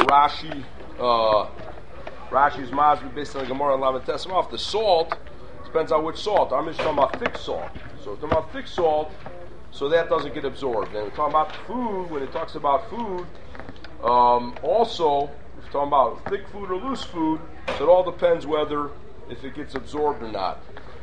Rashi, Rashi's Mazbi based on the Gemara and Lamed Tessim off. The salt depends on which salt. I'm just talking about thick salt. So if we're talking about thick salt, so that doesn't get absorbed. And we're talking about food, when it talks about food, also, if we're talking about thick food or loose food, so it all depends whether, if it gets absorbed or not.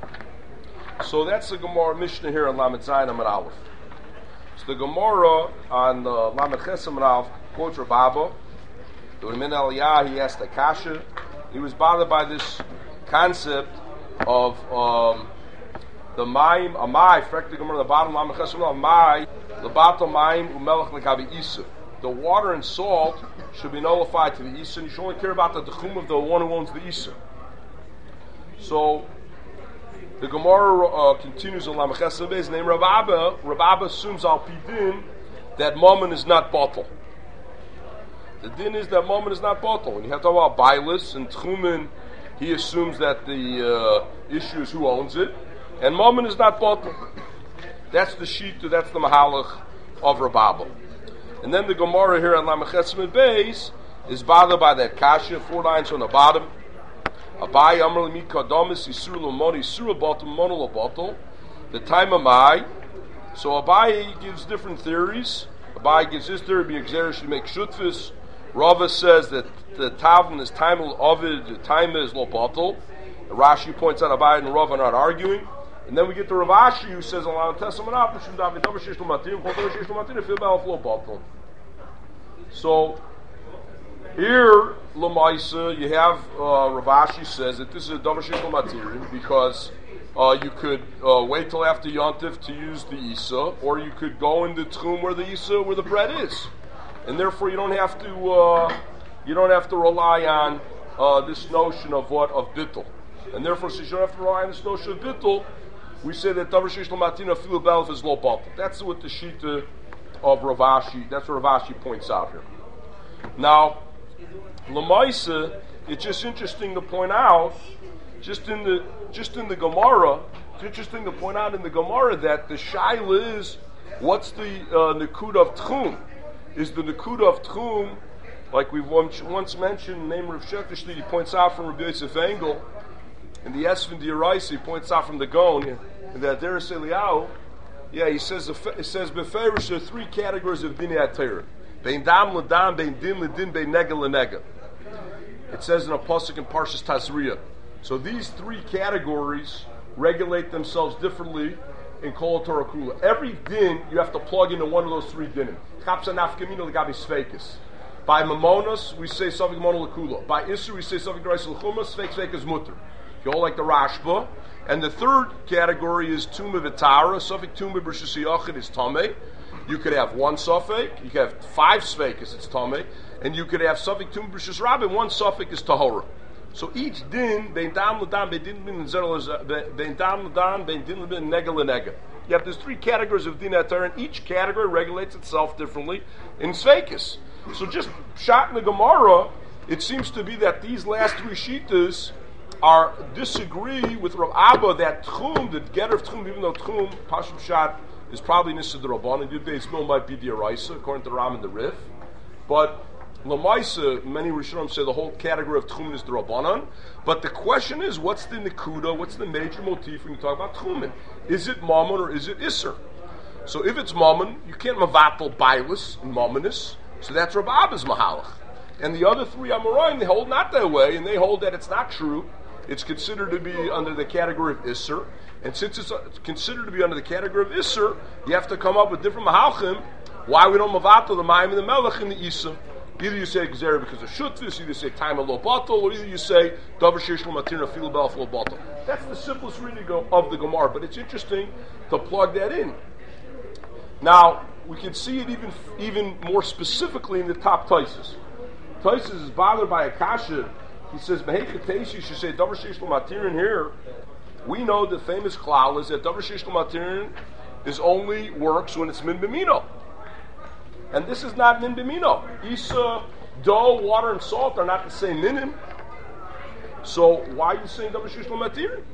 So that's the Gemara Mishnah here on Lamed Zayin Amud Aleph. So the Gemara on Lamed Ches Amud Aleph quotes Rav Abba. The Min Aliyah, he asked Akasha. He was bothered by this concept of the Mayim, Amai, frek the Gemara on the bottom, Lamed Ches Amud Aleph, Amai, Lebato Mayim Umelech Lekabi Isa. The water and salt should be nullified to the Isa, and you should only care about the Dechum of the one who owns the Isa. So, the Gemara continues on Lamed Ches Amud Aleph, named Rav Abba. Rav Abba assumes al pidin that mammon is not bottle. The din is that mammon is not bottle. When you have to talk about Bailis and Tchumen, he assumes that the issue is who owns it, and mammon is not bottle. That's the Shita, that's the Mahalach of Rav Abba. And then the Gemara here on Lamed Ches Amud Beis is bothered by that kasha, 4 lines on the bottom. Abai Amar Lemi Kadamis Yisur Lamoni Yisur Bottle Mono Bottle. The time of Mai. So Abai gives different theories. Abai gives his theory being Xerish to make shutfis. Rava says that the Tavin is time Ovid, the time is lo bottle. Rashi points out Abai and Rava are not arguing. And then we get to Rav Ashi who says Alon Tessamanav Mishum David Davar Sheish Lo Matir Kol Davar Sheish Lo Matir Fil Ba'al Lo Bottle. So here, Lamaisa, you have Rav Ashi says that this is a Davar Sheish Lo Matir because you could wait till after Yontif to use the Isa, or you could go in the Tchum where the Isa, where the bread is, and therefore you don't have to rely on this notion of bittul, and therefore since you don't have to rely on this notion of bittul, we say that Davar Sheish Lo Matir Fil Ba'al is lo bottle. That's what the Shita of Rav Ashi. That's what Rav Ashi points out here. Now, Lamaisa, it's just interesting to point out, just in the Gemara, it's interesting to point out in the Gemara that the Shaila is, what's the Nikud of Tchum? Is the Nikud of Tchum, like we've once mentioned, the name of Shekhtishli, he points out from Rabbi Yosef Engel, in the Esvin D'Oraisa, he points out from the Gon, in the Aderes Eliyahu, he says Beferish, there are 3 categories of Dinei HaTorah. Bein dam l'dam, bein din l'din, bein nega l'nega. It says in a pasuk in Parshas Tazria. So these 3 categories regulate themselves differently in Kol Torah Kula. Every din you have to plug into one of those 3 dinim. Chapsa nafkamina l'gabi sveikis. By Mamonos we say Safik Mono l'Kula. By Isser we say Safik Reis l'Chuma. Sveik mutter. You all like the Rashba. And the 3rd category is Tumah v'Tara. Safik Tumah b'Rishus Yachid is Tameh. You could have 1 suffix, you could have 5 sveikas, it's Tameh, and you could have suffix tum b'rishus rabbi, 1 suffix is tahora. So each din, bein dam l'dam, bein din l'din, bein dam l'dam, bein din l'din, nega l'nega. You have these 3 categories of din HaTorah, and each category regulates itself differently in sveikas. So just shot in the Gemara, it seems to be that these last 3 shitas disagree with Rav Abba that tchum, the getter of tchum, even though tchum, pashut shat, is probably Nissa the Rabban, and Yud Beis Mil might be the Araisa, according to Ram and the Rif. But Lamaisa, many Rishonim say the whole category of Tchumen is the Rabbanan. But the question is, what's the Nikuda, what's the major motif when you talk about Tchumen? Is it Mammon or is it Isser? So if it's Mammon, you can't Mavatal Bailis and Mammonis, so that's Rav Abba's Mahalach. And the other 3 Amoraim, they hold not that way, and they hold that it's not true. It's considered to be under the category of Isser. And since it's considered to be under the category of Isser, you have to come up with different Mahalchim why we don't Mavatal the Mayim and the Melech in the Isa. Either you say Gzera because of Shutvis, either you say Time of Lo Batal, or either you say Davar Sheish Lo Matir Fil Ba'al Lo Batal. That's the simplest reading of the Gemara, but it's interesting to plug that in. Now, we can see it even more specifically in the top Taisus. Taisus is bothered by a kasha. He says, Behekatesi, you should say Davar Sheish Lo Matir in here. We know the famous klal is that Davar Sheish Lo Matir is only works when it's Min B'mino. And this is not Min B'mino. Isa, dough, water, and salt are not the same minim. So why are you saying Davar Sheish Lo Matir?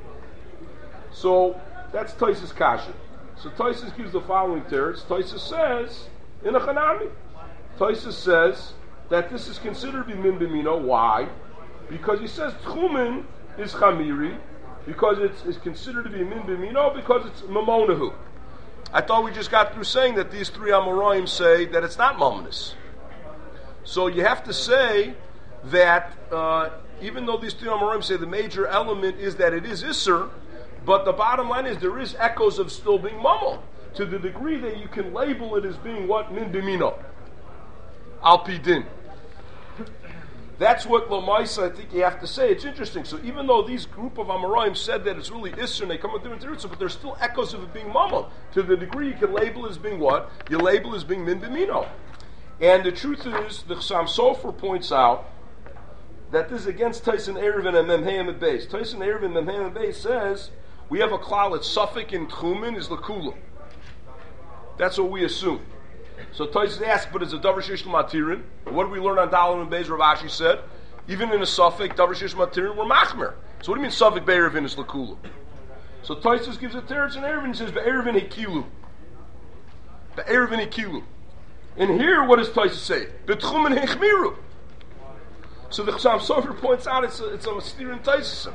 So that's Taisus kasha. So Taisus gives the following teretz. Taisus says, in a Chanami, Taisus says that this is considered to be min b'mino. Why? Because he says tchumen is chamiri, because it's considered to be min b'mino, because it's mamonahu. I thought we just got through saying that these three Amoraim say that it's not mamonis. So you have to say that even though these three Amoraim say the major element is that it is Isser, but the bottom line is there is echoes of still being mamon, to the degree that you can label it as being what? Min b'mino. Al pi din. That's what Lamaisa, I think you have to say. It's interesting. So even though these group of Amoraim said that it's really Isser and they come with different terutzim, but there's still echoes of it being mamon. To the degree you can label it as being what? You label it as being min b'mino. And the truth is, the Chassam Sofer points out that this is against Tyson Erevin and Memheim and Beis. Tyson Erevin and Memheim and Beis says we have a klal that Suffolk in Tchumen is Lakula. That's what we assume. So Tyson asks, but is a Davar Sheish Matirin? What do we learn on Dalam and Beis? Rav Ashi said, even in a Suffolk, Davar Sheish Matirin, we're Machmer. So what do you mean Suffolk Be'erevin is Lakula? So Tyson gives a teretz in Erevin and says, Be'erevin Hekilu. Be'erevin Hekilu. And here, what does Tyson say? B'tchumen Hechmiru. So the Chassam Sofer points out it's a mysterious in Tyson.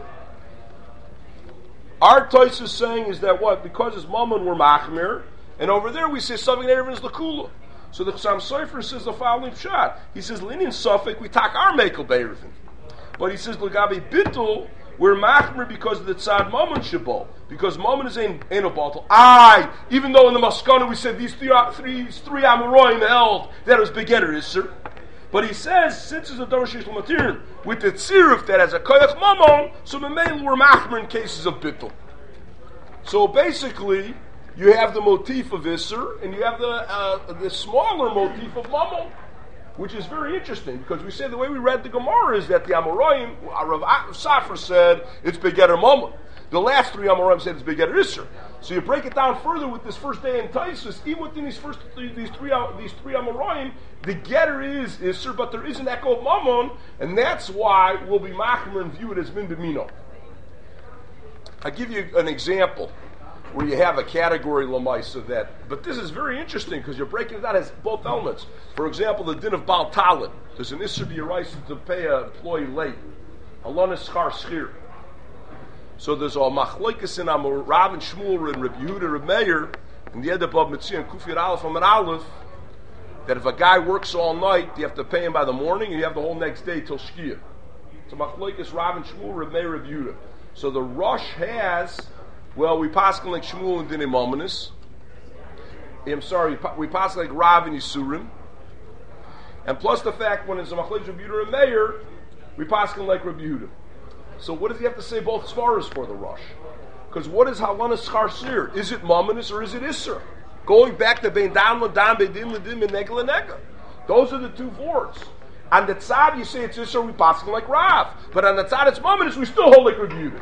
Our Tyson saying is that what? Because it's Mammon, we're Machmer. And over there we say Suffolk Erevin is Lakula. So the Chassam Sofer says the following shot. He says, Linian Suffolk, we talk our Mekel Be'erevin. But he says, L'gabi Bittul, we're Machmer because of the Tzad Mammon Shabbat. Because Mammon is ain't a bottle. Even though in the Maskana we said these three Amoraim held that it was Begetter Isser. But he says, since it's a Davar Sheish L'Matirin, with the Tziruf that has a Koyach Mammon, so Memel we're Machmer in cases of Bittul. So basically, you have the motif of Isser, and you have the smaller motif of Mammon, which is very interesting, because we say the way we read the Gemara is that the Amoraim, Rav Safra said, it's Begetter Mammon. The last three Amoraim said it's Begetter Isser. So you break it down further with this first day in Taisus, even within these three Amoraim, the getter is Isser, but there is an echo of Mammon, and that's why we'll be Machmer and view it as Min B'mino. I'll give you an example where you have a category Lamaisa of that, but this is very interesting because you're breaking it down as both elements. For example, the din of Baal Talid. There's an Isser B'Yeraisa to pay an employee late. Alon Schar Schir. So there's a Machlokes in Rav and Shmuel and Reb Yehuda, Reb Meir, and the Edeb of Mitzvah and Kufir Aleph and Aleph, that if a guy works all night, you have to pay him by the morning, and you have the whole next day till Shkia. So Machlokes Rav and Shmuel, Reb Meir, Reb Yehuda. So the Rosh has, well, we pass like Shmuel and Dinei Mominus. I'm sorry, we pass like Rav and Yisurim. And plus the fact when it's a Machlokes Reb Yehuda and Meir, we pass like Reb Yehuda. So what does he have to say both svaras for the Rosh? Because what is Halana Schar Sir? Is it Mominus or is it Isser? Going back to Bein Dam L'Dam, Bein Din L'Dim, and Nega L'Nega. Those are the two words. On the Tzad, you say it's Isser, we pass like Rav. But on the Tzad, it's Mominus, we still hold like Reb Yehuda.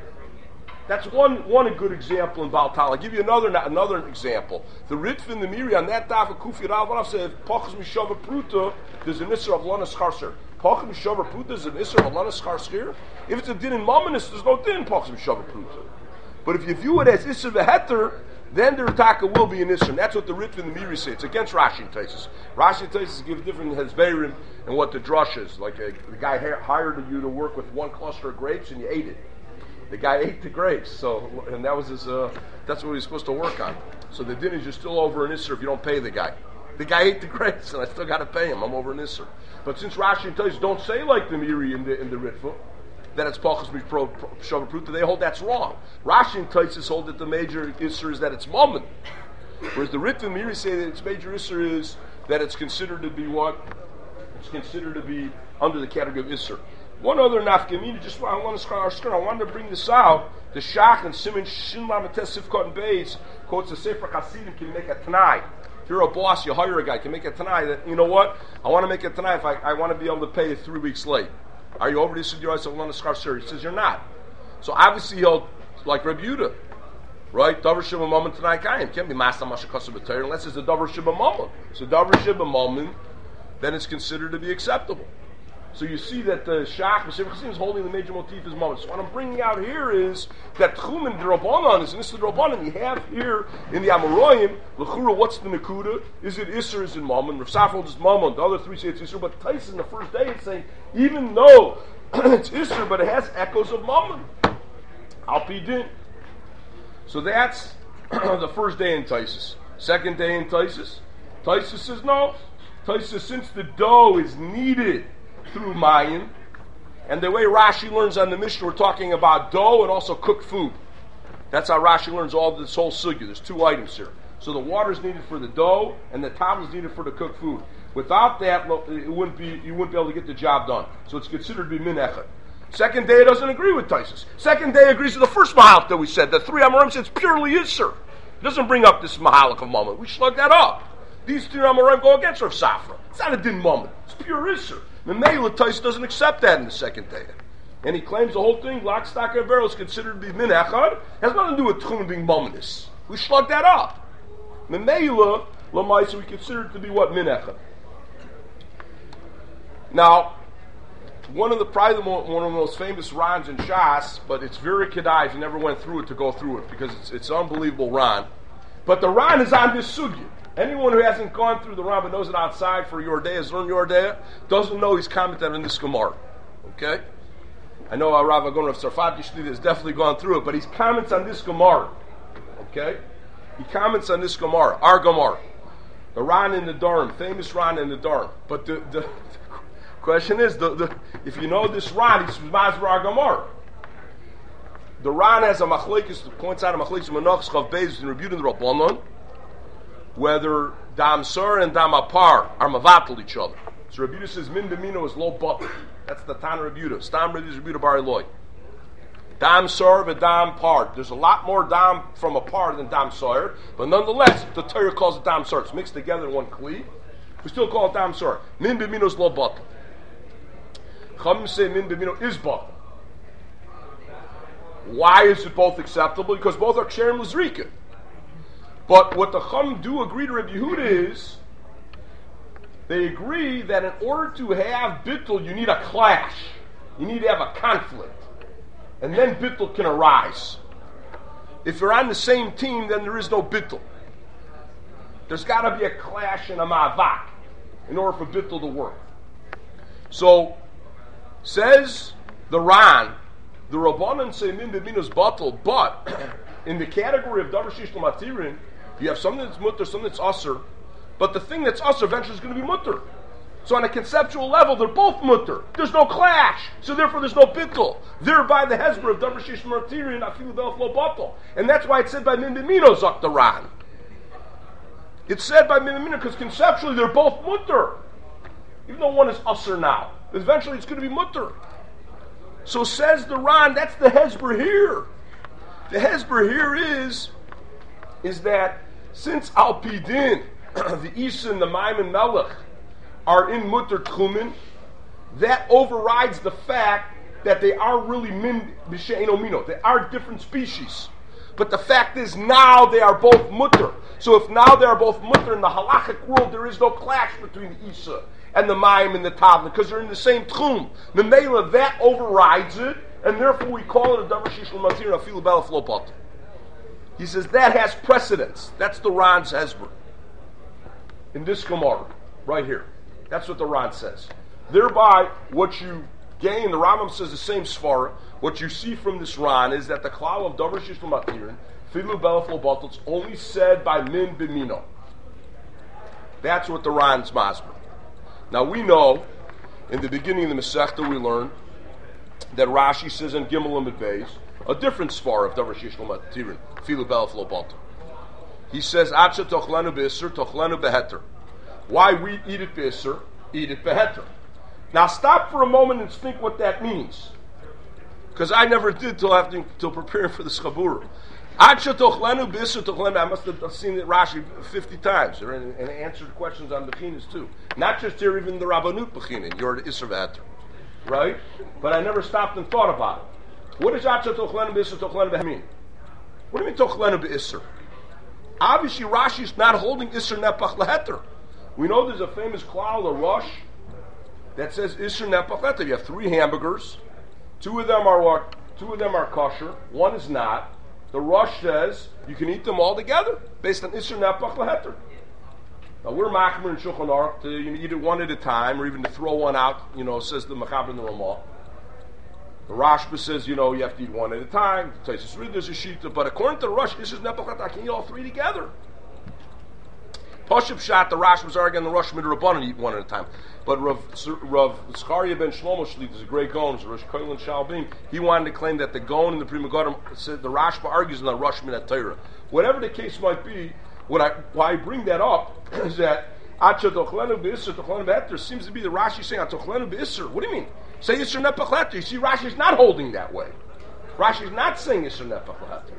That's one good example in Baal Talid. I'll give you another example. The Ritva and the Miri on that daf of Kufi Rav said, Pachas Mishava Pruta, there's an Isser of Lana Schar Sir. Pachas Mishava Pruta is an Isser of Lana Schar Sir. If it's a din in Mominus, there's no din in Pachas Mishava Pruta. But if you view it as Isser V'Heter, then the Ritaka will be an Isser. And that's what the Ritva and the Miri say. It's against Rashi and Taisus. Rashi and Taisus give different Hezberim and what the drush is. Like the guy hired you to work with one cluster of grapes and you ate it. The guy ate the grapes, and that was his. That's what he was supposed to work on. So the din is you're still over an Isser if you don't pay the guy. The guy ate the grapes, and I still got to pay him. I'm over an Isser. But since Rashi and Taisus don't say like the Miri in the Ritva, that it's Pachas Mishava Pruta, they hold that's wrong. Rashi and Taisus hold that the major Isser is that it's Mammon. Whereas the Ritva and Miri say that its major Isser is that it's considered to be what? It's considered to be under the category of Isser. One other nafkamina, just I wanted to bring this out. The Shach and Simon Shin Lamates Sifkot and Beis quotes the Sefer Hasidim can make a Tanai. If you're a boss, you hire a guy, can make a Tanai that, you know what, I want to make a Tanai if I want to be able to pay you 3 weeks late. Are you over this? He says, you're not. So obviously he'll, like Reb Yehuda, right? Davar Sheba Mammon Tanai Kayim. Can't be Masa Mashakasa B'Torah unless it's a Davar Sheba Mammon. So Davar Sheba Mammon, then it's considered to be acceptable. So you see that the Shach, B'Sefer Chasim, is holding the major motif as Mammon. So what I'm bringing out here is that Tchumen D'Rabbanan is an Isser D'Rabbanan. You have here in the Amoraim, L'chura, what's the Nakuda? Is it Isser, is it Mammon? Rav Safra is Mammon. The other three say it's Isser. But Tais in the first day is saying, even though it's Isser, but it has echoes of Mammon. Al Pi Din. So that's the first day in Taisus. Second day in Taisus. Taisus says no. Taisus, since the dough is kneaded through Mayim, and the way Rashi learns on the Mishnah, we're talking about dough and also cooked food. That's how Rashi learns all this whole sugya. There's two items here. So the water is needed for the dough, and the towel is needed for the cooked food. Without that, you wouldn't be able to get the job done. So it's considered to be min echad. Second day doesn't agree with Taisus. Second day agrees with the first mahalik that we said. The three Amoraim said it's purely Yisr. It doesn't bring up this mahalik of moment. We slug that up. These three Amoraim go against Rav Safra. It's not a din moment. It's pure Yisr. The Meila Tais doesn't accept that in the second day. And he claims the whole thing, lock, stock, and barrel, is considered to be min echad. Has nothing to do with Tchumen being mominous. We slug that up. The Meila, Lamaisa, we consider it to be what? Min echad. Now, one of the most famous Rans in Shas, but it's very kedai if you never went through it to go through it, because it's unbelievable Ran. But the Ran is on this sugya. Anyone who hasn't gone through the Ran but knows it outside for Yordea, has learned Yordea, doesn't know he's commented on this Gemara. Okay? I know Rav Agon of Sarfat Yishlid has definitely gone through it, but he comments on this Gemara. Okay? He comments on this Gemara, our Gemara. The Ran in the Dharm, famous Ran in the Dharm. But the question is, if you know this Ran, he's Mazbar our Gemara. The Ran has a machlekes, points out a machlekes Menachos Chav Beis in rebuting the Rabbanon, whether Dam Sur and Dam Apar are mavatal each other. So Rabbi Yehuda says Min B'mino is lo button. That's the Tan Rabbi Yehuda. Stam Rabbi Yehuda Bar Eloi. Dam Sur and Dam Par. There's a lot more Dam from a Par than Dam Sur, but nonetheless, the Torah calls it Dam Sur. It's mixed together in one kli. We still call it Dam Sur. Min B'mino is lo button. Chachamim say Min B'mino is button. Why is it both acceptable? Because both are Ksherim L'Zrika. But what the Chum do agree to Rabbi Yehuda is, they agree that in order to have bittul, you need a clash. You need to have a conflict. And then bittul can arise. If you're on the same team, then there is no bittul. There's got to be a clash and a ma'avak in order for bittul to work. So, says the Ran, the Rabbanan say min b'minos batul, but in the category of davar sheish l'matirin, you have something that's mutter, something that's asr, but the thing that's asr eventually is going to be mutter. So on a conceptual level, they're both mutter. There's no clash, so therefore there's no bittul. Thereby the hezber of davar sheish l'matirin afilu belf lo batul, and that's why it's said by min b'minos zok the Ran. It's said by min b'minos because conceptually they're both mutter, even though one is asr now. Eventually it's going to be mutter. So says the Ran, that's the hezber here. The hezber here is that since Al Pidin, the Isa and the Maimon Melech are in Mutter Tchumen, that overrides the fact that they are really min b'she'eno mino. They are different species. But the fact is now they are both mutter. So if now they are both mutter in the halachic world, there is no clash between the Isa and the Mayim and the Tavla, because they're in the same tchum. The Mela, that overrides it, and therefore we call it a davar sheish l'matir afilu belaf lo batul. He says that has precedence. That's the Ran's hezber. In this Gemara, right here. That's what the Ran says. Thereby, what you gain, the Rambam says the same svara, what you see from this Ran is that the klal of davar sheish l'matirin, afilu belaf lo batul, is only said by min b'mino. That's what the Ran's masber. Now we know, in the beginning of the Masechta we learned that Rashi says in Gimel and Beis, a different svara of davar sheish l'matirin, afilu belaf lo batul. He says, Acha tochlenu b'isser, tochlenu beheter. Why we eat it b'isser, eat it beheter. Now stop for a moment and think what that means. Because I never did till preparing for the Chabura. Acha tochlenu b'isser, tochlenu, I must have seen it Rashi 50 times, and answered questions on Bechinas too. Not just here, even the Rabbanut Bechinan, you're the Isser Beheter. Right? But I never stopped and thought about it. What does Acha tochlenu b'isser, tochlenu beheter mean? What do you mean tochlenu b'isser? Obviously, Rashi is not holding Isser Nepach Leheter. We know there's a famous klal, the Rosh, that says Isser Nepach Heter. You have 3 hamburgers, two of them are kosher, one is not. The Rosh says you can eat them all together based on Isser Nepach Heter. Now we're machmer in Shulchan Aruch to eat it one at a time, or even to throw one out. Says the Mechaber and the Ramah. The Rashba says you have to eat one at a time. The Taisus Rid there's a shita, but according to the Rosh, Isser Nepach Heter, I can eat all 3 together. Pashup Shat, the Rash was arguing the Rosh Midrabanan eat one at a time. But Rav Zcharia ben Shlomo Shlit is a great Gaon, Rosh Koil and Shalbim. He wanted to claim that the Gaon and the Pri Megadim said the Rashba argues in the Rosh Minat Torah. Whatever the case might be, why I bring that up is that Acha Tochlenu B'Isser Tochlenu B'Heter seems to be the Rashi saying Tochlenu B'Isser. What do you mean? Say Isser Nepach Heter. You see, Rashi's not holding that way. Rashi's not saying Isser Nepach Heter.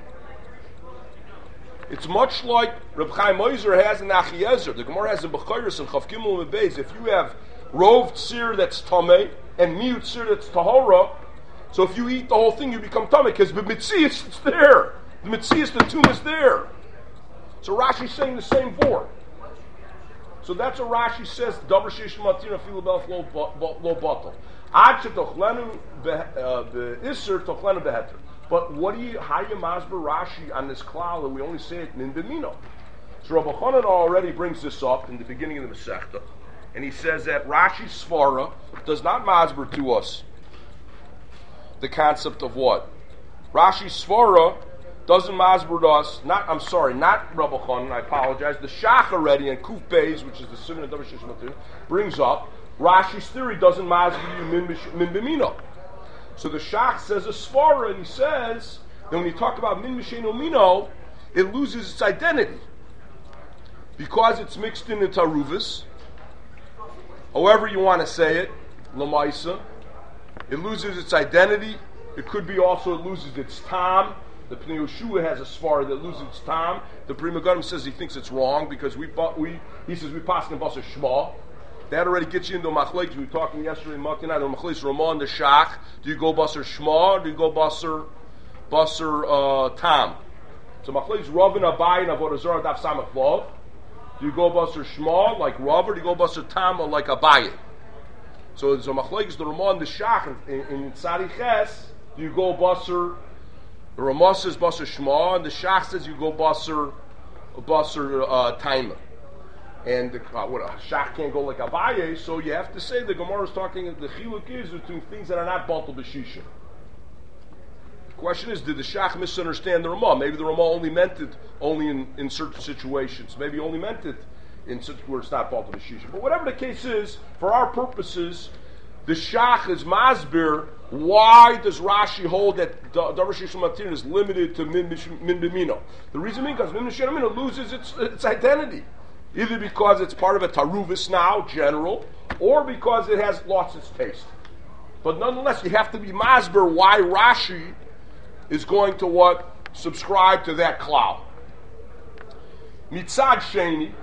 It's much like Reb Chaim Oizer has in Achiezer. The Gemara has in Bechayros and Chav Gimel and Beis. If you have rov tzir that's tamei and miut tzir that's tahora, so if you eat the whole thing, you become tamei because the mitzias it's there. The mitzias, the tomb is there. So Rashi's saying the same vort. So that's what Rashi says. Davar sheish matir afilu belf lo batal. Ad shetochlenu be'isser tochlenu beheter. But how you masber Rashi on this klal that we only say it in Bimino? So Rabbi Chanan already brings this up in the beginning of the Masechta, and he says that Rashi Svara does not masber to us the concept of what? Rashi Svara doesn't masber to us, not Rabbi Chanan, I apologize, the Shach already in Kuf Beis, which is the Simon of Davar Sheish Matir, brings up, Rashi's theory doesn't masber you min Bimino. So the Shach says a svara, and he says that when you talk about min misheno mino, it loses its identity because it's mixed in the taruvis. However you want to say it, lamaisa, it loses its identity. It could be also it loses its tam. The Pnei Yehoshua has a svara that loses its tam. The Pri Megadim says he thinks it's wrong because he says we pass in basar shma. That already gets you into machlekes. We were talking yesterday in Makinah, the machlekes Ramah and the Shach. Do you go basar shma or do you go basar tam? So machlekes Rav and Abai and Avodah Zarah daf samach vav. Do you go basar shma like Rav or do you go basar tam or like Abai? So machlekes the Ramah and the Shach in Tzadi Ches. Do you go basar? The Ramah says basar shma and the Shach says you go basar taima. And a Shach can't go like Abaye, so you have to say the Gemara is talking, the chiluk is between things that are not batal b'shisha. The question is, did the Shach misunderstand the Ramah? Maybe the Ramah only meant it in certain situations. Maybe only meant it in where it's not batal b'shisha. But whatever the case is, for our purposes, the Shach is masbir. Why does Rashi hold that Davar sheish matir is limited to min b'mino? The reason being because min b'mino loses its identity. Either because it's part of a taruvis now, general, or because it has lost its taste. But nonetheless, you have to be masber why Rashi is going to subscribe to that klal. Mitzad Sheni,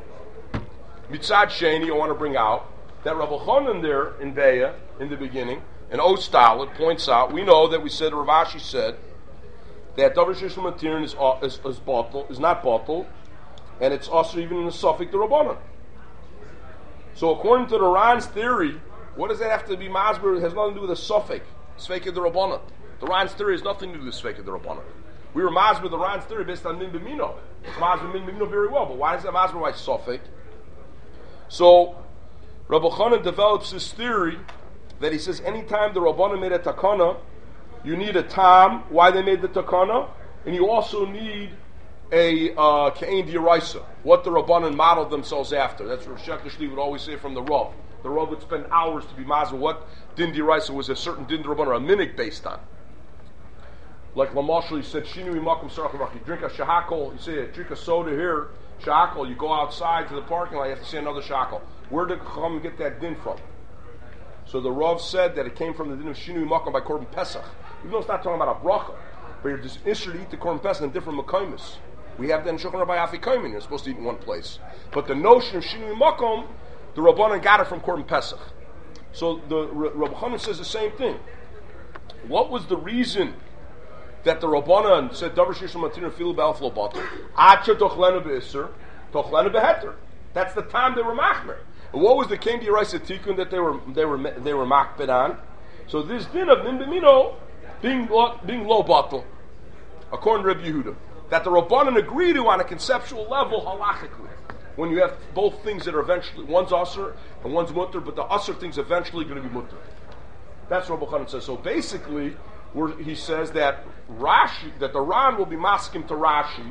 I want to bring out that Rabbi Chanan there in Beya, in the beginning, in Ostal, it points out, we know that Rav Ashi said that Davar sheish matir is not batal, and it's also even in the Suffolk the Rabbanan. So according to the Ran's theory, what does that have to be masber? It has nothing to do with the Suffolk, Sveik the Rabbanan. The Ran's theory has nothing to do with Sveik the Rabbanan. We were masber the Ran's theory based on min b'mino. It's masber min b'mino very well, but why is that masber by Suffolk? So Rabbi Chanan develops this theory that he says anytime the Rabbanan made a takana, you need a tam, why they made the takana, and you also need a Ka'in D'Oraisa, what the Rabbanan modeled themselves after. That's what Rav Shekler would always say from the Rav. The Rav would spend hours to be mazel what Din D'Oraisa was a certain Din D'Rabbanan, or a minig based on. Like Lamashal, he said, Shinui Makom Sarachavach, you drink a shahakol, you say, drink a soda here, shahakol, you go outside to the parking lot, you have to say another shahakol. Where did Chacham get that din from? So the Rav said that it came from the din of Shinui Makom by Korban Pesach. Even though it's not talking about a bracha, but you're just interested to eat the Korban Pesach in different makaimis. We have that in Shulchan Aruch by Afikaimin. You're supposed to eat in one place. But the notion of Shinui Makom, the Rabbanan got it from Korban Pesach. So the Rabbi Chanan says the same thing. What was the reason that the Rabbanan said Davar sheish matir filu b'alf lo batel? Acha tochlenu be'isser, tochlenu beheter. That's the time they were machmer. What was the Kain D'Oraisa Tikkun that they were makbid on? So this din of min b'mino being low batal, according to Rabbi Yehuda, that the Rabbanan agree to on a conceptual level halachically. When you have both things that are eventually, one's usher and one's mutter, but the usher thing's eventually going to be mutter. That's what Rabbi Chanan says. So basically, he says that the Ran will be maskim to Rashi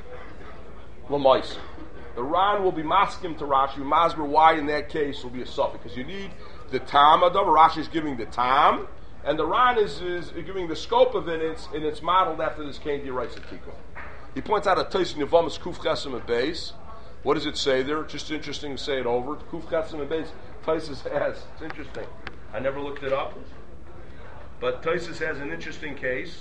l'maisa. The Ran will be maskim to Rashi. Masber, why in that case will be a suffix, because you need the tam. Rashi is giving the tam, and the Ran is giving the scope of it, and it's modeled after this Kain D'Oraisa Tikkun. He points out a Tais in Yavamas Kuf Chesem and Beis. What does it say there? Just interesting to say it over. Kuf Chesem and Beis. Taisus has. It's interesting. I never looked it up, but Taisus has an interesting case.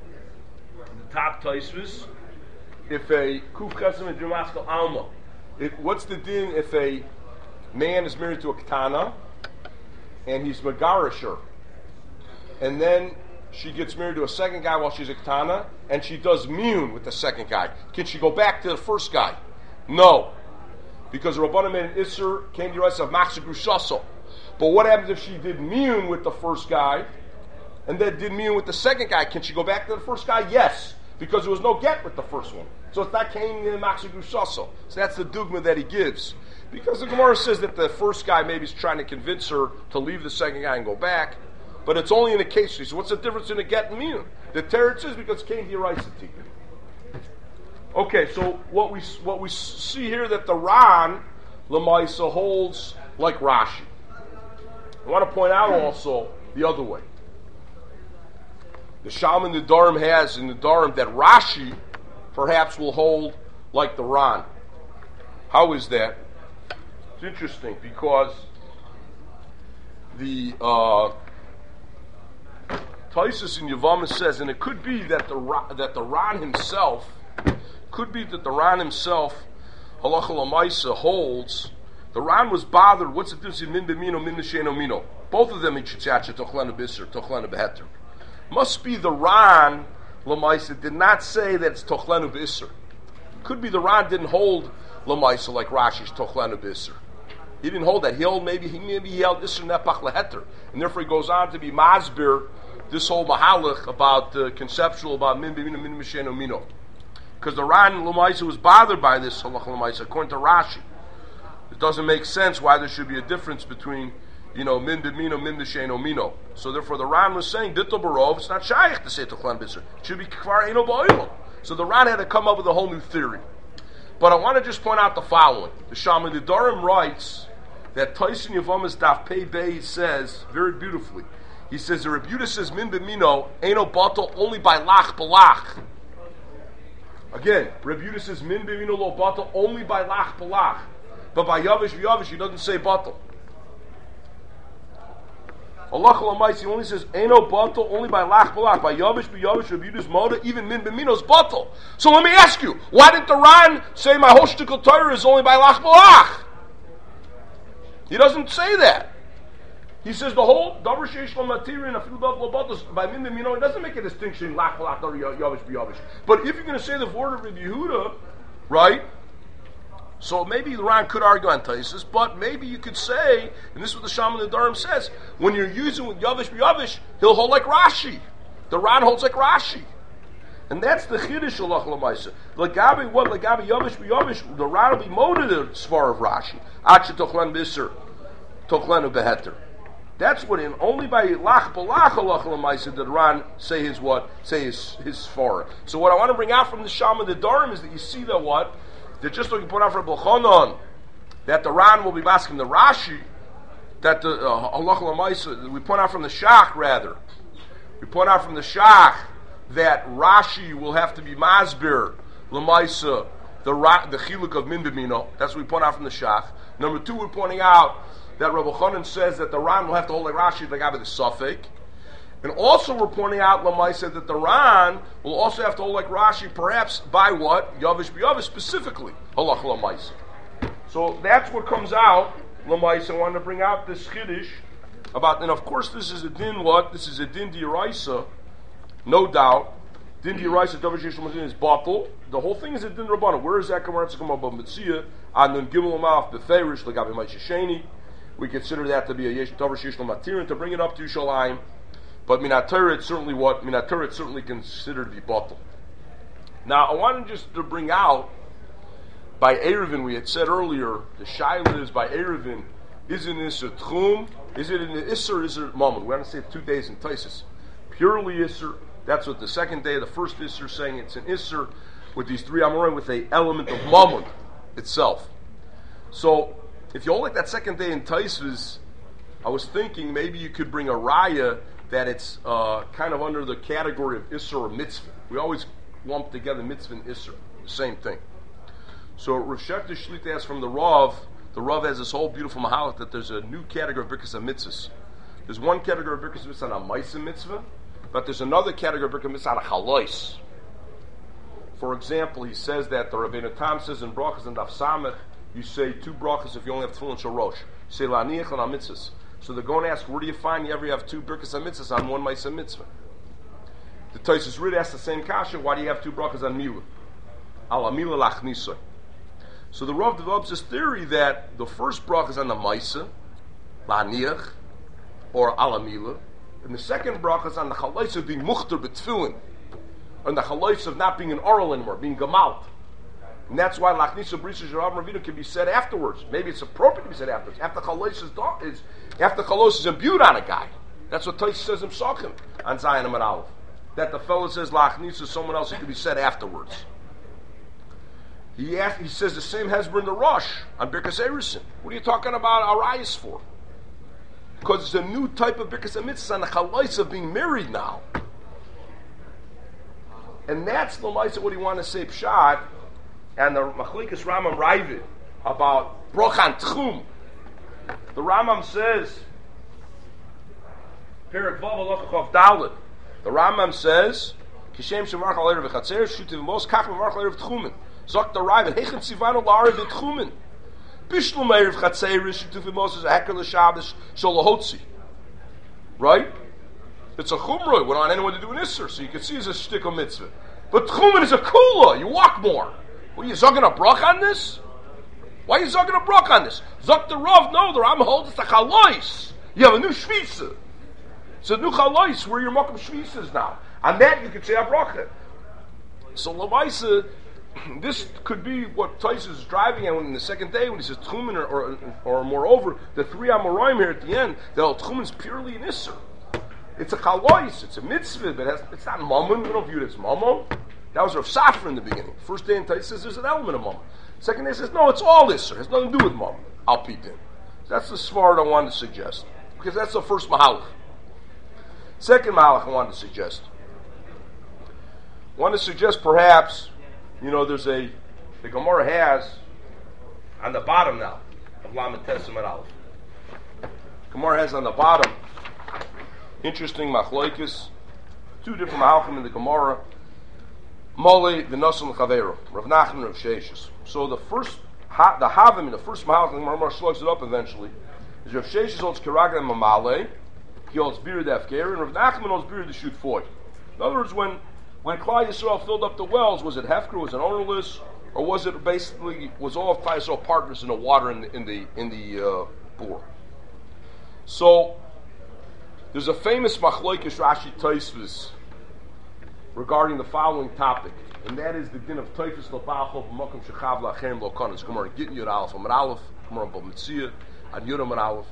The top Taisus, if a Kuf Chesem and Dramaskal Alma, what's the din if a man is married to a Ketana and he's Megarisher, and then she gets married to a second guy while she's a Ketana, and she does miyun with the second guy. Can she go back to the first guy? No. Because Rabbanan made an Isser, Kain D'Oraisa of Machzor Grushaso. But what happens if she did miyun with the first guy, and then did miyun with the second guy? Can she go back to the first guy? Yes. Because there was no get with the first one. So it's not Kain Machzor Grushaso. So that's the dogma that he gives. Because the Gemara says that the first guy maybe is trying to convince her to leave the second guy and go back. But it's only in a case. So what's the difference in a get and miyun? The teretz is because Kain D'Oraisa Tikkun. Okay, so what we see here that the Ran Lamaisa holds like Rashi. I want to point out also the other way. The Shalman the Dharam has in the Dharam that Rashi perhaps will hold like the Ran. How is that? It's interesting because the Taisus in Yevamah says, and it could be that the Ran himself, Halacha L'Maisa holds, the Ran was bothered. What's the difference in min b'mino, min b'sheino mino? Both of them in Chitzatcha, Tochlenu B'Isser, Tochlenu B'Heter. Must be the Ran L'Maisa did not say that it's Tochlenu B'Isser. Could be the Ran didn't hold L'Maisa like Rashi's Tochlenu B'Isser. He didn't hold that. He held maybe he held Isser Nepach L'Heter, and therefore he goes on to be Masbir this whole mahalach about conceptual about min b'mino, min b'sheino mino. Because the Ran L'Maisa was bothered by this halacha L'Maisa, according to Rashi. It doesn't make sense why there should be a difference between, min b'mino, min b'sheino mino. So therefore the Ran was saying, Ditto Barov, it's not shaykh to say Tochlan B'Isser. It should be Kfar Eino Ba'olam. So the Ran had to come up with a whole new theory. But I want to just point out the following. The Shalman the Dharam writes that Tyson Yavamas Daf Pei Bei says, very beautifully, he says, the Rebbe Yehuda says, min b'mino, eino batal, only by lach b'lach. Again, Rebbe Yehuda says, min b'mino lo batal, only by lach b'lach. But by yavish v'yavish, he doesn't say batal. Allah L'Mais, he only says, eino batal, only by lach b'lach. By yavish v'yavish, Rebbe Yehuda's moda, even min b'mino is batal. So let me ask you, why didn't the Ran say, my whole shtickle Torah is only by lach b'lach? He doesn't say that. He says the whole davar sheish lo matiri and afilu dav lo batos by min b'mino. It doesn't make a distinction lach v'lach or yavish b'yavish. But if you're going to say the word of Rabbi Yehuda, right? So maybe the Ran could argue on Taisus, but maybe you could say, and this is what the Shalman the Dharam says, when you're using with yavish b'yavish, he'll hold like Rashi. The Ran holds like Rashi. And that's the Chiddush Halacha L'Maisa. L'gabi yavish b'yavish, the Ran will be molded the Svar of Rashi. Acha Tochlan B'Isser, Tochlenu B'Heter. That's what only by lach b'lach Halacha L'Maisa did the Ran say his Svar. So what I want to bring out from the Shalman the Dharam is that you see that what? That just like you put out for B'Chanan, that the Ran will be asking the Rashi, that the Halacha L'Maisa, we point out from the Shach rather. We point out from the Shach that Rashi will have to be Masbir, L'Maisa, the Chiluk of Min B'mino. That's what we point out from the Shach. Number two, we're pointing out that Rabbi Chanan says that the Ran will have to hold like Rashi, like Abba the Suffolk. And also we're pointing out, L'Maisa, that the Ran will also have to hold like Rashi, perhaps by what? Yavish b'yavish specifically. Halach L'Maisa. So that's what comes out, L'Maisa. I wanted to bring out this Chiddush about, and of course this is a din what? This is a din d'Oraisa, no doubt. Din Diraisa Davar Sheish L'Madin is bottle. The whole thing is a Din Rabbana. Where is that Gemara? It's a Gemara Bava Metzia. And then Gimel Amaf Beferish Legabi Ma'aseh Sheni. We consider that to be a Davar Sheish L'Matirin to bring it up to Yerushalayim. But Minatorah it's certainly what Minatorah it's certainly considered to be bottle. Now I wanted just to bring out by Erevin. We had said earlier the Shaila is by Erevin. Is it in Isser Tchum? Is it in the Isser or is it Mammon? We want to say 2 days in Taisus. Purely Isser. That's what the second day of the first Isser is saying. It's an Isser with these 3 Amorim with a element of Mammon itself. So if you hold like that second day in Taisus, I was thinking maybe you could bring a Raya that it's kind of under the category of Isser or Mitzvah. We always lump together Mitzvah and Isser. The same thing. So Rav Shefta Shlita asks from the Rav. The Rav has this whole beautiful mahalach that there's a new category of Birkas HaMitzvahs. There's one category of Birkas HaMitzvah on a Maisa Mitzvah, but there's another category of Birkas HaMitzvah on a Chalois. For example, he says that the Rabbeinu Tam says in Brachas and Daf Samech, you say 2 brachas if you only have Tefillin Shalosh. You say La'aniach and HaMitzvahs. So they're going to ask, where do you find you ever have 2 Birkas HaMitzvahs on one Maisa Mitzvah? The Tosfos Rid asks the same kasha, why do you have 2 brachas on Milah? Ala Milah Lachnisoi. So the Rav develops this theory that the first bracha is on the Maisa, La'aniach, or Alamila, and the second bracha is on the Chalais of being Muchtar B'Tfilin, and the Chalais of not being an oral anymore, being Gemalt. And that's why Lachnisa Brisa Sharav Ravina can be said afterwards. Maybe it's appropriate to be said afterwards. After Chalais is imbued on a guy. That's what Tais says in Psachim, on Zion and Aleph. That the fellow says Lachnisa, someone else, it can be said afterwards. He says the same Hezbollah in the Rosh on Birkas Erusin. What are you talking about Arayas for? Because it's a new type of Birkas HaMitzvah on the Chalais of being married now. And that's the Lamaisa what he wanted to say Pshat, and the Machlikas Rambam Ravid about Brochan Tchum. The Rambam says, Perak Vav Alochachov Dalit. The Rambam says, Kishem Shemarch Al-Erev V'Chatzer, Shutiv Mos Kach Shemarch Al-Erev Tchumen. Sagt der Rav, Hechen Tzivanu La'arev V'Tchumen. Bishlum Erev Chatzer, Shutiv Mos is a Heker L'Shabbos Sholahotzi. Right? It's a Chumrah. We don't want anyone to do an Isser, so you can see it's a shtick of mitzvah. But Tchumen is a Kula. You walk more. What, are you zogging a brach on this? Why are you zogging a brach on this? Zog the Rav, no, the Rambam holds it's a Chalois. You have a new Shvitza. It's a new Chalois where your Mokum Shvitza is now. On that you could say a bracha. So Lamaisa, this could be what Tais is driving at in the second day when he says Tchumen or moreover, the 3 Amoraim here at the end, the Tchumen is purely an Isser. It's a Chalois, it's a mitzvah, but it's not Mammon. We don't view it as Mammon. That was Rav Safra in the beginning. First day in Tais says there's an element of Mammon. Second day says, no, it's all Isser. It has nothing to do with Mammon. Al Pidin. So that's the Svart I wanted to suggest. Because that's the first Mahalach. Second Mahalach I wanted to suggest. I want to suggest perhaps, there's the Gemara has, on the bottom now, of Lamed Tesem and Aleph. Gemara has on the bottom, interesting machlokes, 2 different Mahalchim in the Gemara, Mole, the Nasan L'Chaveiro, Rav Nachman, Rav Sheshes. So the Havim in the first Mahalchim, the Gemara slugs it up eventually, is Rav Sheshes holds Kiraga and Mamale, he holds Birud Afker, and Rav Nachman holds Birud the Shut Foy. In other words, when Klal Yisrael filled up the wells, was it Hefker, was it ownerless, or was it basically, was all of Klal Yisrael partners in the water in the bore? So, there's a famous Machlokes Rashi Tosfos regarding the following topic, and that is the din of Teifus L'Bachov Makom Shechav La'Achem Lo'Kan. It's Gemara Gittin Yud Aleph Amar Aleph, Gemara Bava Metzia Ad Yud Amar Aleph.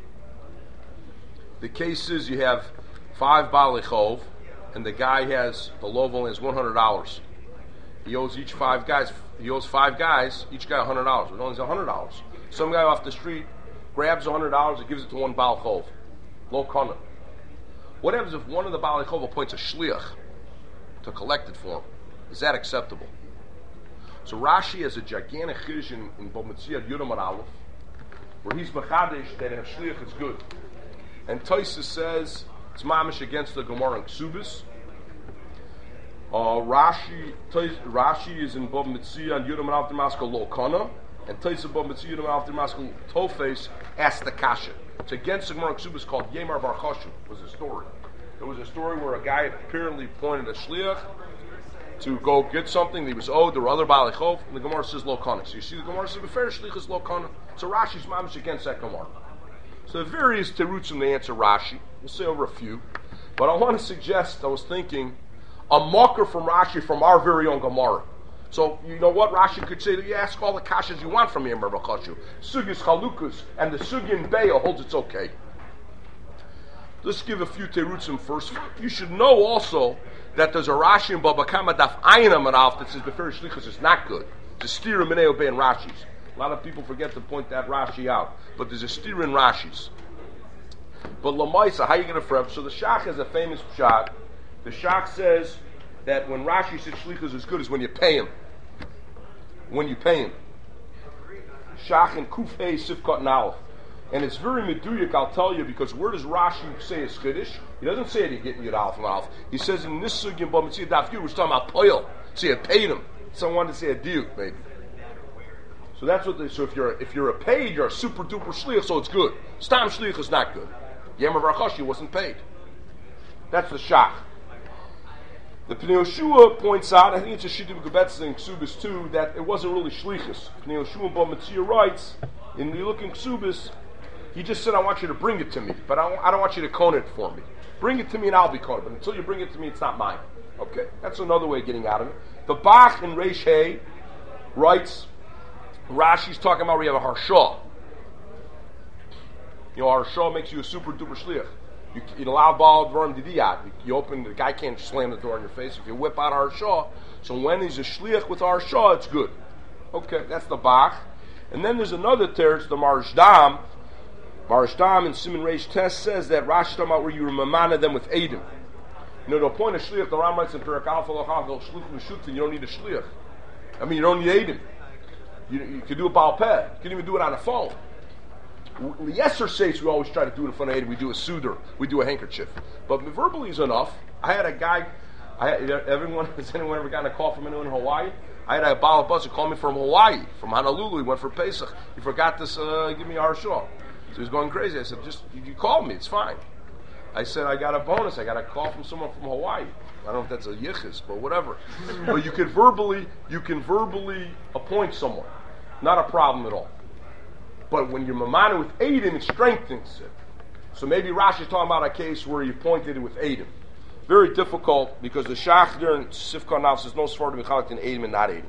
The case is you have 5 Baalei Chov, and the guy has, the lov only has $100. He owes each 5 guys, each guy $100. It only has $100. Some guy off the street grabs $100 and gives it to one Baal Chov. Lo Kana. What happens if one of the Baalei Chov appoints a shliach to collect it for him? Is that acceptable? So Rashi has a gigantic chiddush in Bava Metzia Yudam and Aleph, where he's mechadish that a shliach is good. And Tosfos says it's mamish against the Gemara and Ksubis. Rashi is in Bava Metzia and Yudam and Aleph Demaskal Lo Kana, and Tosfos in Bava Metzia Yudam and Aleph Demaskal Tofes asked the kasha. It's against the Gemara and Ksubis called Yemar Bar Choshu. Was a story. There was a story where a guy apparently appointed a shliach to go get something. He was owed. There were other Baalei Chov, and the Gemara says lo kana. So you see, the Gemara says befer shlichus lo kana. So Rashi's mamish against that Gemara. So the various terutzim they answer Rashi. We'll say over a few, but I want to suggest. I was thinking a mocker from Rashi from our very own Gemara. So you know what Rashi could say? You ask all the kashas you want from me, Rabbi Chashu. Sugis chalukas and the sugin beya holds it's okay. Let's give a few terutzim first. You should know also that there's a Rashi in Baba Kama Daf Ayin Amaraf that says befer shlichus is not good. It's a steer in Minei Obey and Rashi's. A lot of people forget to point that Rashi out, but there's a steer in Rashi's. But Lamaisa, how are you going to frep? So the Shach has a famous shot. The Shach says that when Rashi says shlichus is good is when you pay him. When you pay him. Shach and Kufei Sivkot Nalef. And it's very meduyik, I'll tell you, because where does Rashi say it's Kiddush? He doesn't say it in Yud Aleph and Aleph. He says in this sugya, but Mitzvah Daf Yud, we're talking about Poyel. So you paid him. Someone wanted to say a diuk, maybe. So that's what they. So if you're a paid, you're a super duper shliach, so it's good. Stam shliach is not good. Yemer Barchashi wasn't paid. That's the shach. The Pnei Yehoshua points out, I think it's a Shittim Gebetz in Ksubis too, that it wasn't really shlichus. Pnei Yehoshua Ba Metzia writes, in you look in Ksubis, he just said, I want you to bring it to me, but I don't want you to cone it for me. Bring it to me and I'll be coned, but until you bring it to me, it's not mine. Okay, that's another way of getting out of it. The Bach in Reish Hay writes, Rashi's talking about where you have a Harshah. You know, Harshah makes you a super duper shliach. You allow Baal Dvarim Didiyat. You open, the guy can't slam the door in your face. If you whip out Harshah, so when he's a shliach with Harshah, it's good. Okay, that's the Bach. And then there's another teretz, the Marshdam. Marshdam in Simon Reish Test says that Rashi talking about where you remamana them with Eidim. You know, the point of shliach, the Ram writes in Perek Aleph Halacha, you don't need a shliach. I mean, you don't need Eidim. You can do it Baal Peh. You can even do it on a phone. The Yeser says we always try to do it in front of Eidim. We do a suder. We do a handkerchief. But verbally is enough. I had a guy, has anyone ever gotten a call from anyone in Hawaii? I had a Baal Buzz who called me from Hawaii, from Honolulu. He went for Pesach. He forgot to give me a Harshah. So he was going crazy. I said, just, you called me, it's fine. I said, I got a bonus. I got a call from someone from Hawaii. I don't know if that's a yichus, but whatever. But you can verbally appoint someone. Not a problem at all. But when you're mamana with Eidim, it strengthens it. So maybe Rashi's talking about a case where you pointed it with Eidim. Very difficult, because the Shach there in Sifkar Nav says no sfar to be chalaked in Eidim and not Eidim.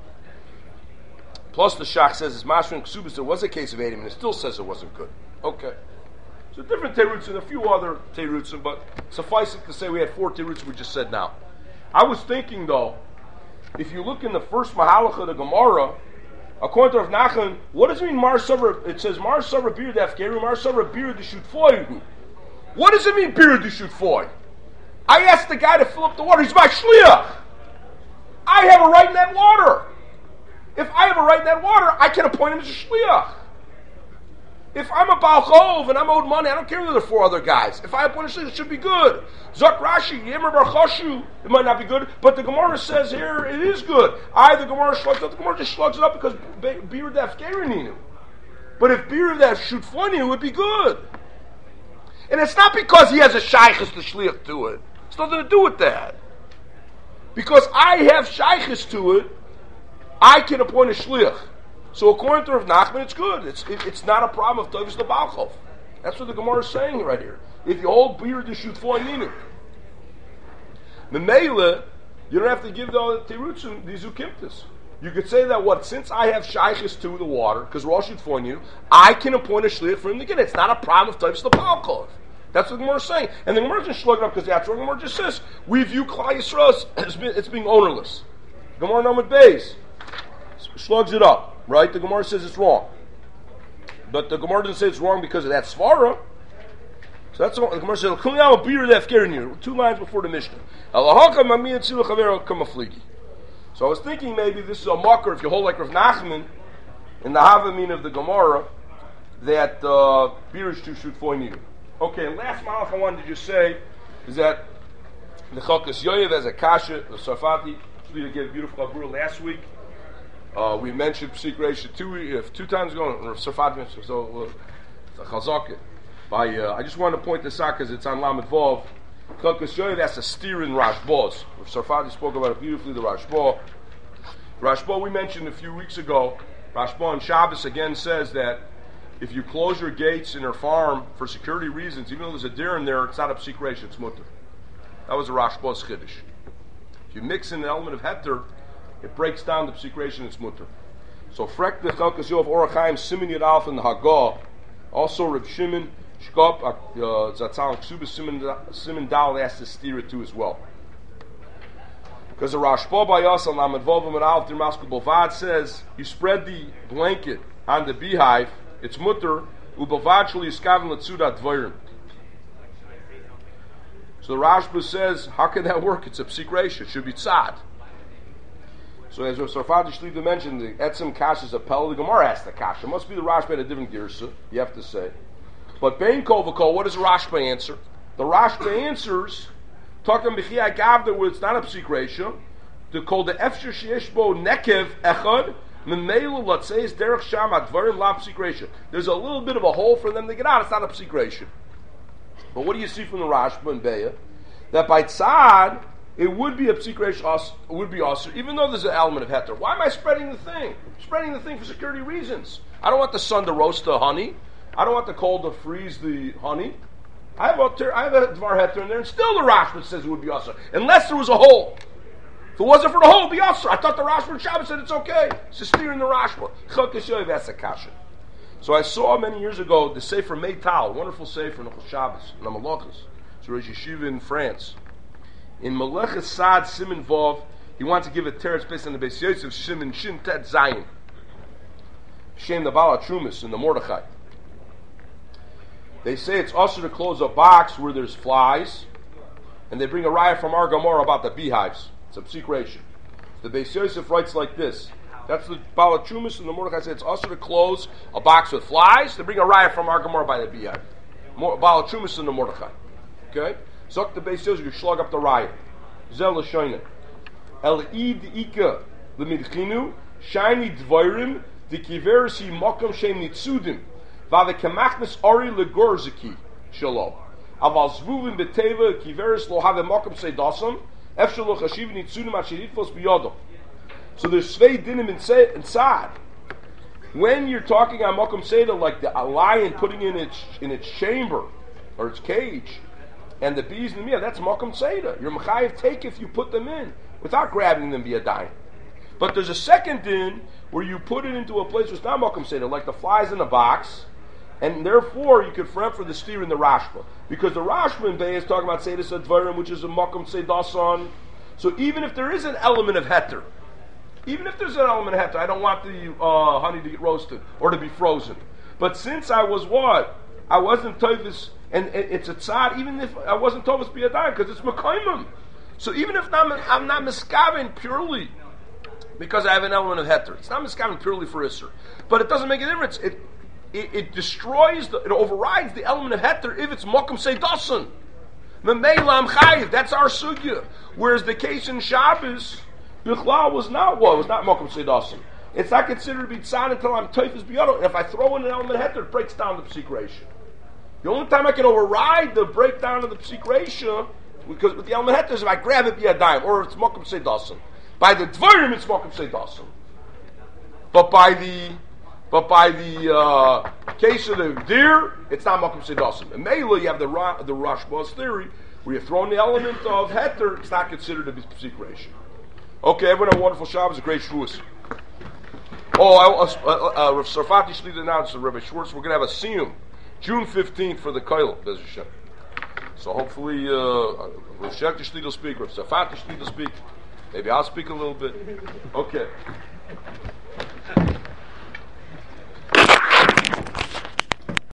Plus the Shach says, as Masra and Ksubis, there was a case of Eidim, and it still says it wasn't good. Okay. So different terutzim and a few other terutzim, but suffice it to say we had 4 terutzim we just said now. I was thinking though, if you look in the first Mahalach of the Gemara, according to Rav Nachman, what does it mean Mar Savra? It says Mar Savra Bir Defkeru, Mar Savra Bir Deshut Foy. What does it mean Bir Deshut Foy? I asked the guy to fill up the water. He's my shliach. I have a right in that water. If I have a right in that water, I can appoint him as a shliach. If I'm a Baal Chov and I'm owed money, I don't care whether there are 4 other guys. If I appoint a shliach, it should be good. Zok Rashi, Yemer Bar Choshu, it might not be good, but the Gemara says here it is good. The Gemara shlugs up. The Gemara just shlugs it up because Bir Daf Gereninu. But if Bir Daf Shutfoninu, it would be good. And it's not because he has a shaykhis to shliach to it. It's nothing to do with that. Because I have shaykhis to it, I can appoint a shliach. So according to Rav Nachman, it's good. It's not a problem of Tovis the Baal Chov. That's what the Gemara is saying right here. If you hold beer to shoot for ninu, the Mele, you don't have to give the terutzim these ukimtis. You could say that since I have shaykhis to the water, because we're all shoot for you, I can appoint a shliach for him to get it. It's not a problem of Tovis the Baal Chov. That's what the Gemara is saying. And the Gemara just slug it up because that's what the Gemara just says. We view Klal Yisrael as it's being ownerless. Gemara Namad Beis slugs it up, right? The Gemara says it's wrong. But the Gemara doesn't say it's wrong because of that svara. So that's what the Gemara says. 2 lines before the Mishnah. So I was thinking maybe this is a mocker if you hold like Rav Nachman in the Havamin of the Gemara that Birish to shoot for you. Okay, and last malach I wanted to just say is that the Chalkas Yoyev has a kasha, the Sarfati, we gave a beautiful Abura last week. We mentioned Psik Reisha 2 times ago, or Sarfati mentioned, so Chazakit. I just wanted to point this out because it's on Lamed Vov. That's a steer in Rashbos. Sarfati spoke about it beautifully, the Rashba. Rashba we mentioned a few weeks ago. Rashba on Shabbos again says that if you close your gates in your farm for security reasons, even though there's a deer in there, it's not a psikration, it's mutter. That was a Rashba's chiddush. If you mix in an element of heter, it breaks down the psikration, it's mutter. So Frek the Chalkas Yov Orachaim Simin Yud Alf in the Hagah, also Reb Shimon Shkop Zatzal Ksuba Simin Dal has to steer it too as well. Because the Rashba by us on Lamed Vovim and Alf Dirmaskel Bovad says you spread the blanket on the beehive, it's mutter ubovad shul yiskaven letzudat dvayrim. So the Rashba says, how can that work? It's a psikration. It should be tzad. So as Sarfati Shlita mentioned, the etzem kash is a pel. The Gemara asked the kash. It must be the Rashba at a different girsa. You have to say. But bein kol v'kol, what does the Rashba answer? The Rashba answers, talking b'chiyai gavda, where it's not a psikration. To call the efshir sheyesh bo nekev echad. There's a little bit of a hole for them to get out. It's not a psikration. But what do you see from the Rashba and Beya? That by tzad, it would be a psikration, it would be asur, even though there's an element of heter. Why am I spreading the thing? I'm spreading the thing for security reasons. I don't want the sun to roast the honey. I don't want the cold to freeze the honey. I have a dvar heter in there, and still the Rashba says it would be asur, unless there was a hole. If it wasn't for the hole, it'd be asur. I thought the Rashba and Shabbos said it's okay. It's just steering the Rashba. That's a kasha. So I saw many years ago the Sefer Meital, wonderful Sefer in Shabbos, in Amalachas. It's a Rosh Yeshiva in France. In Melechus Sad Siman Vov, he wanted to give a teretz based on the Beis Yosef Siman Shin Tet Zayin. Shem the Bala Trumas in the Mordechai. They say it's also to close a box where there's flies, and they bring a raya from our Gemara about the beehives. It's a psikration. The Beis Yosef writes like this. That's the Bala Trumas and the Mordechai said it's also to close a box with flies. They bring a raya from our Gemara by the beehive. Bala Trumas and the Mordechai. Okay? Zok the Beis Yosef, you slug up the raya. Zel l'shoyne. El-id ika l'midchinu shiny dvairim d'kiverisi mokum shem nitzudim v'ave kamachnes ori l'gorziki shalom. Aval zvuvim b'teva kiveris lo have mokum seidasam efshel lo chashiv nitzudim asheritfos b'yodom. So there's svei dinim inside. When you're talking on mokum seder, like a lion putting in its chamber or its cage, and the bees in the meal, that's mokum seder. You're mechayev take if you put them in without grabbing them via dime. But there's a second din where you put it into a place where it's not mokum seder, like the flies in a box, and therefore you could front for the steer in the Rashba, because the Rashba in Bay is talking about seder sadvarim, which is a mokum sedason. So even if there is an element of heter. Even if there's an element of heter, I don't want the honey to get roasted or to be frozen. But since I was what? I wasn't tovis, and it's a tzad, even if I wasn't tovis biyadayim, because it's mekaimim. So even if I'm not miskaven purely because I have an element of heter, it's not miskaven purely for isser. But it doesn't make a difference. It destroys, it overrides the element of heter if it's mokum seidasan. Memeilam chayiv, that's our sugya. Whereas the case in Shabbos, Bichlal was not what? It was not Mokum Seidasim. It's not considered to be tzad until I'm Teifus Biyado. And if I throw in an element heter, it breaks down the psikration. The only time I can override the breakdown of the psikration, because with the element heter, is if I grab it biyadayim, or it's Mokum Seidasim. By the Dvarim, it's Mokum Seidasim. But by the case of the deer, it's not Mokum Seidasim. And mainly you have the Rashba's theory, where you throw in the element of heter, it's not considered to be psikration. Okay, everyone have a wonderful Shabbos, a great Shavuos. Rav Sarfati Shlita announced to Rabbi Schwartz, we're going to have a siyum, June 15th for the Koil, Bez Hashem. So hopefully, Rav Shekti Shlita will speak, Rav Sarfati Shlita will speak, maybe I'll speak a little bit. Okay.